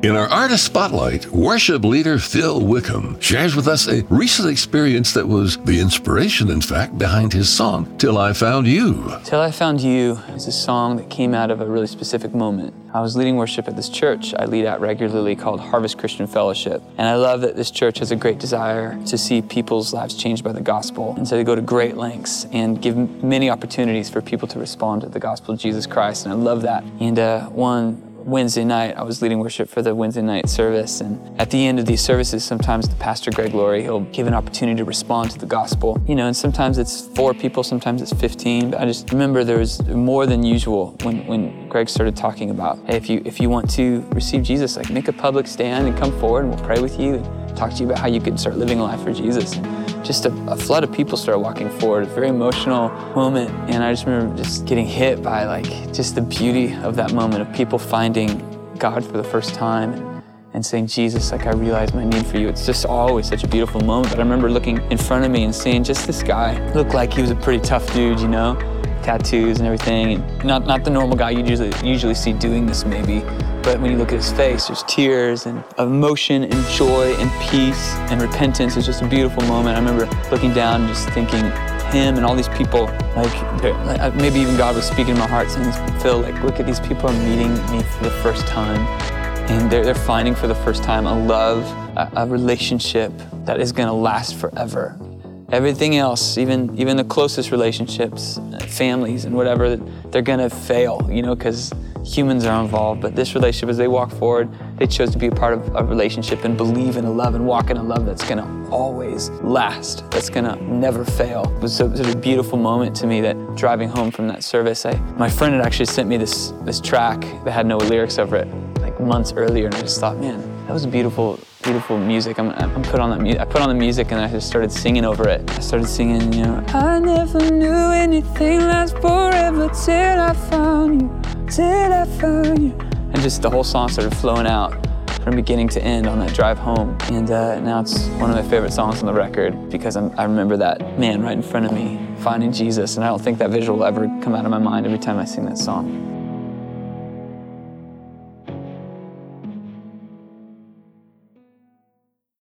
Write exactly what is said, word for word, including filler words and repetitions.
In our Artist Spotlight, worship leader Phil Wickham shares with us a recent experience that was the inspiration, in fact, behind his song, Till I Found You. Till I Found You is a song that came out of a really specific moment. I was leading worship at this church I lead at regularly called Harvest Christian Fellowship. And I love that this church has a great desire to see people's lives changed by the gospel. And so they go to great lengths and give many opportunities for people to respond to the gospel of Jesus Christ. And I love that. And uh, one Wednesday night, I was leading worship for the Wednesday night service, and at the end of these services, sometimes the pastor, Greg Laurie, he'll give an opportunity to respond to the gospel. You know, and sometimes it's four people, sometimes it's fifteen, but I just remember there was more than usual when, when Greg started talking about, hey, if you, if you want to receive Jesus, like make a public stand and come forward and we'll pray with you and talk to you about how you can start living a life for Jesus. And just a, a flood of people started walking forward. It's a very emotional moment, and I just remember just getting hit by like just the beauty of that moment of people finding God for the first time and, and saying, Jesus, like I realize my need for you. It's just always such a beautiful moment. But I remember looking in front of me and seeing just this guy looked like he was a pretty tough dude, you know, tattoos and everything, and not not the normal guy you usually usually see doing this maybe. But when you look at his face, there's tears and emotion and joy and peace and repentance. It's just a beautiful moment. I remember looking down and just thinking, him and all these people, like, like maybe even God was speaking in my heart saying, Phil, like, look at these people are meeting me for the first time. And they're, they're finding for the first time a love, a, a relationship that is gonna last forever. Everything else, even even the closest relationships, families and whatever, they're gonna fail, you know, because humans are involved. But this relationship, as they walk forward, they chose to be a part of a relationship and believe in a love and walk in a love that's gonna always last, that's gonna never fail. It was such a beautiful moment to me that driving home from that service, I, my friend had actually sent me this, this track that had no lyrics over it, like months earlier, and I just thought, man, that was a beautiful, beautiful music. I'm, I'm put on that mu- I put on the music and I just started singing over it. I started singing, you know, I never knew anything lasts forever till I found you, till I found you. And just the whole song started flowing out from beginning to end on that drive home. And uh, now it's one of my favorite songs on the record because I'm, I remember that man right in front of me finding Jesus, and I don't think that visual will ever come out of my mind every time I sing that song.